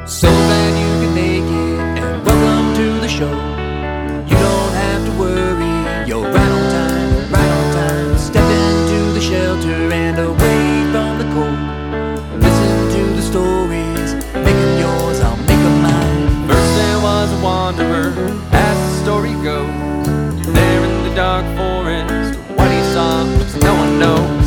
So glad you could make it, and welcome to the show. You don't have to worry, you're right on time, right on time. Step into the shelter and away from the cold. Listen to the stories, make them yours, I'll make them mine. First there was a wanderer, as the story goes. There in the dark forest, what he saw, no one knows.